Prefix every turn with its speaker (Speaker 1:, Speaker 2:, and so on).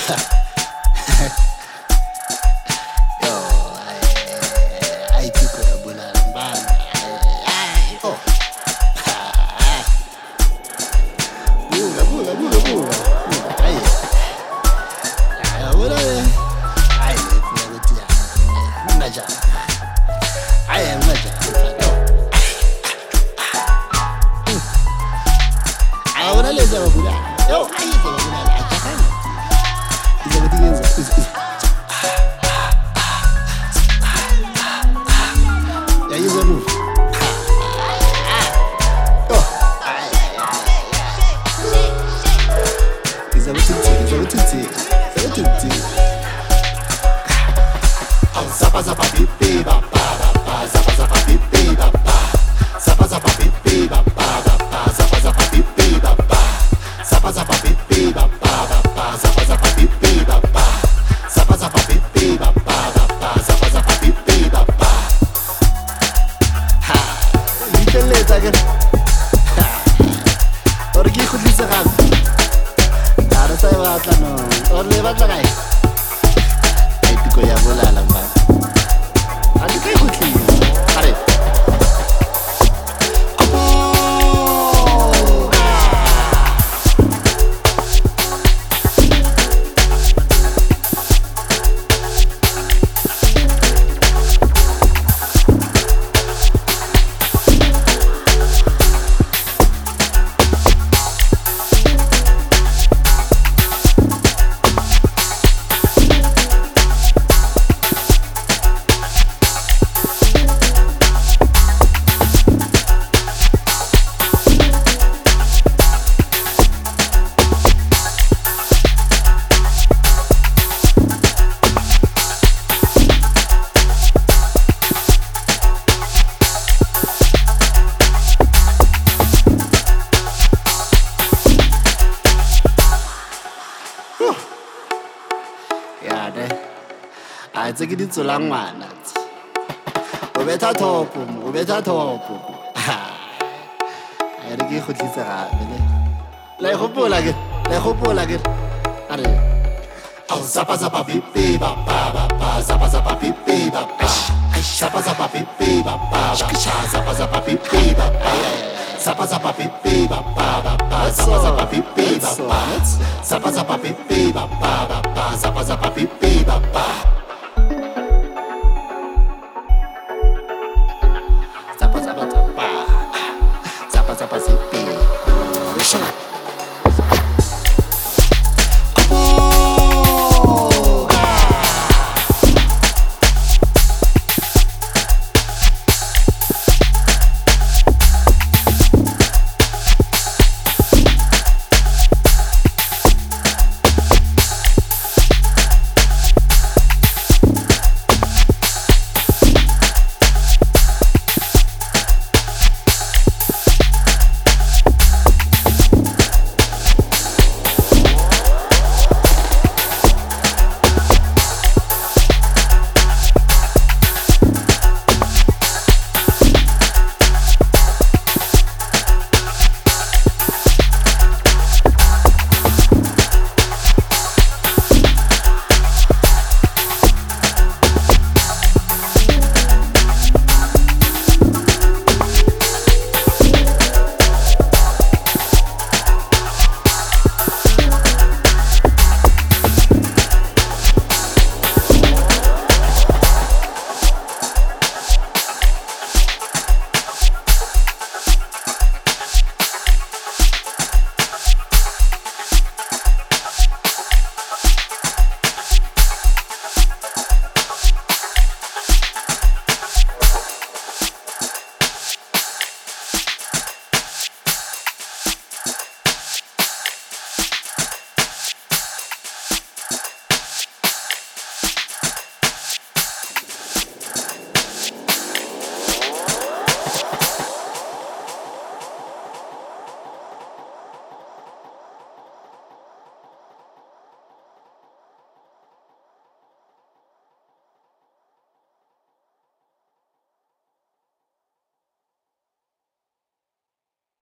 Speaker 1: Yo, ay tiko ya bulala mbanga. Oh. Buga. Ay. Ya bulala. Ay, funa ukuthi ya. Mnaja. Ay, mnaja. Ahora les hago bulala. Yo, ay, se va a bulala. Achakana. Izakuyenza. Yayiza move. Izakuthi. Zapa zapa bibi bapa bapa zapa zapa bibi bapa zapa zapa bibi bapa bapa zapa zapa bibi bapa zapa zapa bibi bapa bapa zapa zapa bibi bapa zapa zapa bibi bapa bapa zapa zapa bibi bapa ha iteleza ke ha orgi khutlisa gape ara sa batla no or le batla kae ai tiko ya bolala mba adi kai khutlisa are ya de a tse ke di tsolang ngwana o betha thopo ha a re ke khutlisa gape le gopola ke are zapa zapa bibi bapa bapa zapa zapa bibi bapa zapa zapa bibi bapa zapa zapa bibi bapa zapa zapa bibi bapa bapa zapa zapa bibi bapa zapa zapa bibi bapa bapa zapa zapa bibi bapa